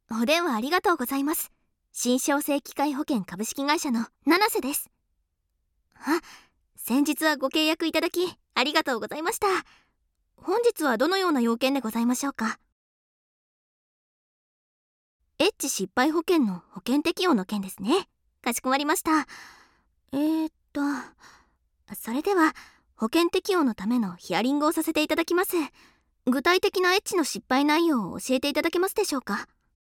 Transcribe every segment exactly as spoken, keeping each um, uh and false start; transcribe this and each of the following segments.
お電話ありがとうございます。新商成機械保険株式会社の七瀬です。あ、先日はご契約いただきありがとうございました。本日はどのような要件でございましょうか？エッジ失敗保険の保険適用の件ですね。かしこまりました。えーっとそれでは保険適用のためのヒアリングをさせていただきます。具体的なエッジの失敗内容を教えていただけますでしょうか？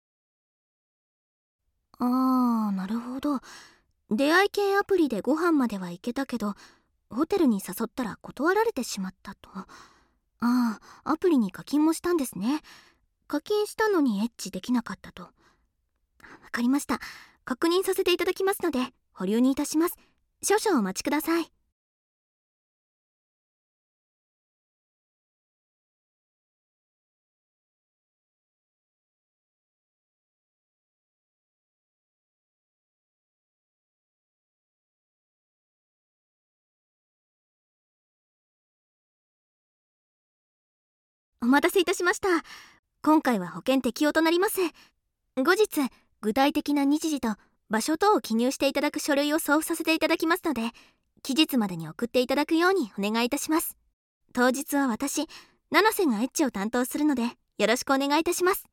あー、なるほど。出会い系アプリでご飯までは行けたけど、ホテルに誘ったら断られてしまったと。ああ、アプリに課金もしたんですね。課金したのにエッチできなかったと。わかりました。確認させていただきますので保留にいたします。少々お待ちください。お待たせいたしました。今回は保険適用となります。後日具体的な日時と場所等を記入していただく書類を送付させていただきますので、期日までに送っていただくようにお願いいたします。当日は私七瀬がエッチを担当するのでよろしくお願いいたします。